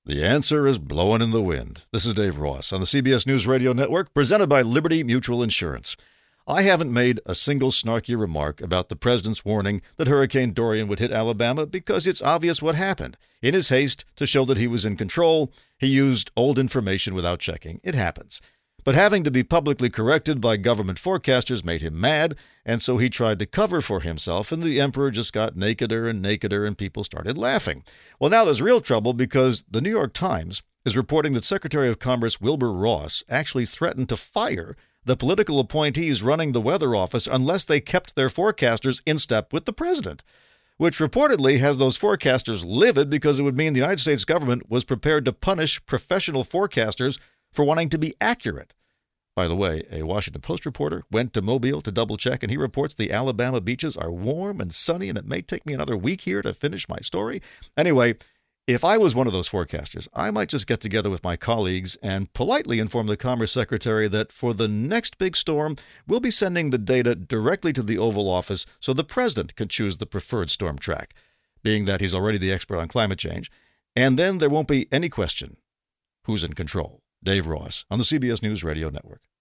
The answer is blowing in the wind. This is Dave Ross on the CBS News Radio Network, presented by Liberty Mutual Insurance. I haven't made a single snarky remark about the president's warning that Hurricane Dorian would hit Alabama because it's obvious what happened. In his haste to show that he was in control, he used old information without checking. It happens. But having to be publicly corrected by government forecasters made him mad, and so he tried to cover for himself, and the emperor just got nakeder and nakeder, and people started laughing. Well, now there's real trouble because the New York Times is reporting that Secretary of Commerce Wilbur Ross actually threatened to fire the political appointees running the weather office unless they kept their forecasters in step with the president, which reportedly has those forecasters livid because it would mean the United States government was prepared to punish professional forecasters for wanting to be accurate. By the way, a Washington Post reporter went to Mobile to double-check, and he reports the Alabama beaches are warm and sunny, and it may take me another week here to finish my story. Anyway, if I was one of those forecasters, I might just get together with my colleagues and politely inform the Commerce Secretary that for the next big storm, we'll be sending the data directly to the Oval Office so the president can choose the preferred storm track, being that he's already the expert on climate change. And then there won't be any question who's in control. Dave Ross on the CBS News Radio Network.